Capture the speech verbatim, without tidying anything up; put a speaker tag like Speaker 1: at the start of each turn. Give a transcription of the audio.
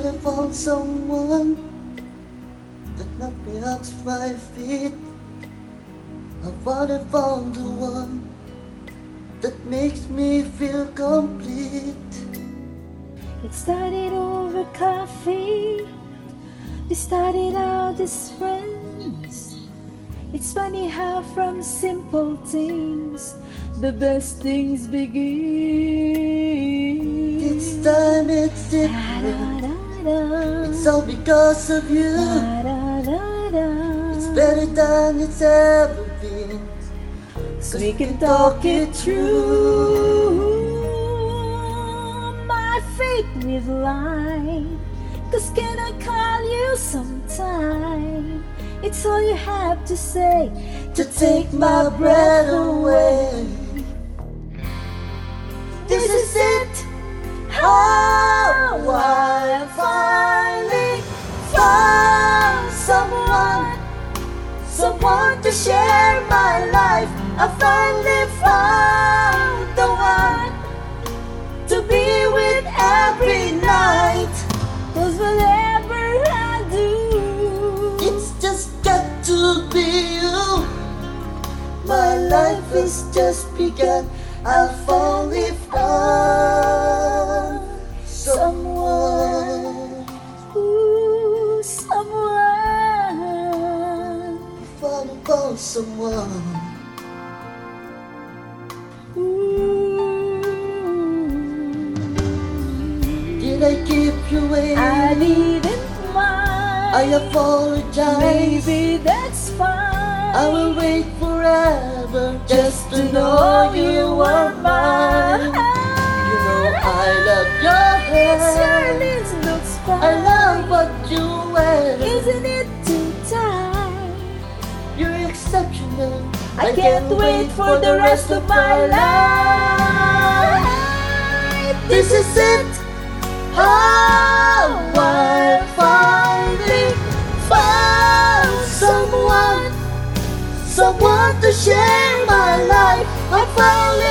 Speaker 1: finally found someone that knocked me off my feet. I finally found the one that makes me feel complete.
Speaker 2: It started over coffee. We started out as friends. It's funny how from simple things the best things begin.
Speaker 1: This time it's different. It's all because of you. It's better than it's ever been.
Speaker 2: So we can talk it through. My faith with line. Cause can I call you sometime? It's all you have to say
Speaker 1: To take my breath away. This is it. How I finally found someone, someone to share my life. I finally found the one to be with every night.
Speaker 2: Cause whatever I do,
Speaker 1: It's just got to be you. My life is just begun. I finally found someone.
Speaker 2: ooh, someone.
Speaker 1: Finally found someone.
Speaker 2: Ooh.
Speaker 1: Did I keep you waiting?
Speaker 2: I didn't mind.
Speaker 1: I apologize.
Speaker 2: Maybe that's fine.
Speaker 1: I will wait forever just to know you were mine. You know I love your
Speaker 2: It
Speaker 1: hair.
Speaker 2: surely looks fine.
Speaker 1: I love what you wear.
Speaker 2: Isn't it too tight?
Speaker 1: You're exceptional.
Speaker 2: I can't wait for the rest of my life.
Speaker 1: This is it. How I finally found someone, someone to share my life. I finally